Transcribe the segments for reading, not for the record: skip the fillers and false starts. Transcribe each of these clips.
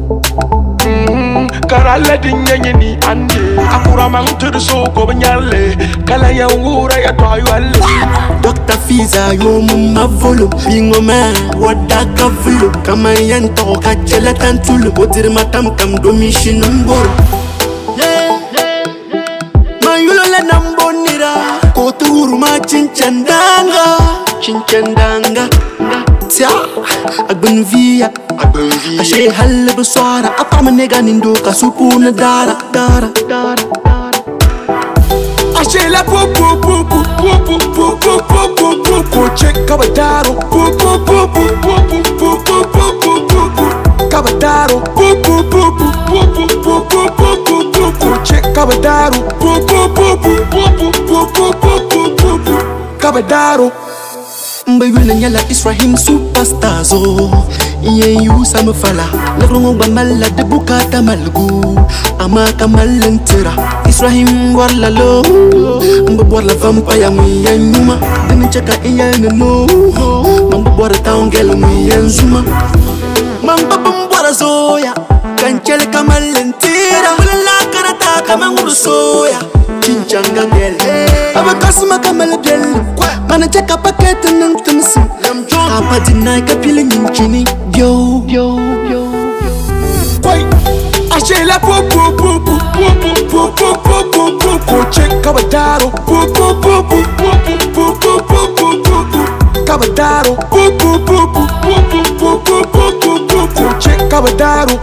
Karala dinyenye ni ande akura mangutu so ko banyale kala ya ngura ya toyale Dr. Fiza yo mumma volo bingo ma wadaka volo kama yanto ka chela tantulu otir matam kam domishi numboro mayulo la nambonira ko turu ma chinchandanga tia agbun via ashe halle beswara apama nega nindo ka supuna dara ashe la po check kabadaro kabadaro check kabadaro kabadaro Baby nyala Israhim superstar zo Iye yu sama fala Lagrongo bamala de bukata malgu Ama kamalentira Israhim warla lo Mbabwarla vampaya mwiye nyuma Dini chaka iye neno Mbabwara taongelo mwiye nzuma Mbabwara zoya Kanchele kamalentira Wala karata kama nguru soya Chinchanga gele Abakasuma kamala gele Mana cheka pakete nang tansi Apa dinay kapila nyinchini Yo Kway Ashe la po check kabadaro kabadaro check kabadaro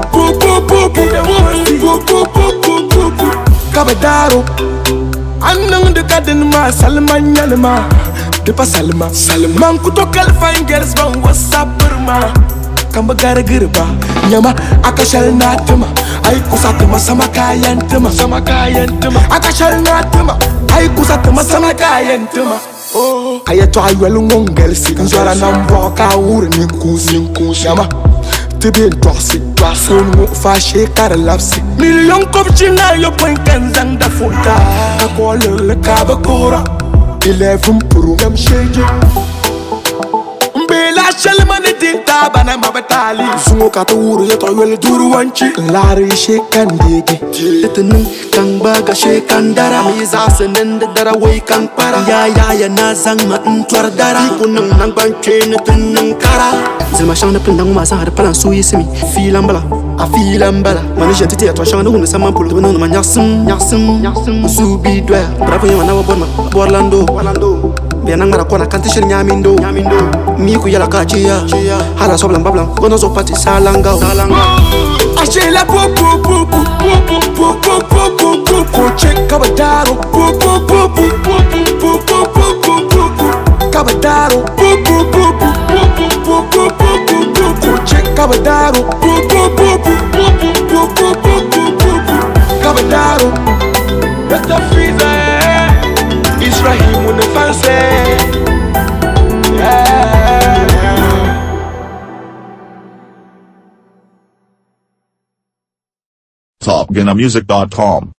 kabadaro Anang de kadin ma salman yalma Depa salma man kuto kalfan girls ban whatsapp ma Kamba gargirba nyama akashal natuma ai kusatuma sama kayan tuma akashal natuma ai kusatuma sama kayan tuma oh ayato aywelu ngongel si kanzara nambo ka urni kusin nyama tibin toxic son mo fa shekara lapsi million kopchina yo point kanzang da futa akole ka bakura 11 pro même shege Mbela shalmani dinta bana mabatali Sungo kata uru ya toywele duru wanchi Lari shekan dege Litinin kang baga shekan dara Miza senen da dara way kang para Ya na zang ma ntwar dara Iku nang banche na tunang kara Zilma shang na pindang masang hada palang suyi simi Filan bala Mani jantiti ya toa shang na huna sama pulu Tunang nama nyaksum Zubi dwaya Bravo yang mana wabon ma Borlando Bianang mara kona kanti shir nyamindo Miku yala kachia Hala soblang bablang Gono so pati salangao Ashe la po check kabadaro kabadaro check kabadaro kabadaro Dr. Fiza Israhim with the fancy TopGanamusic.com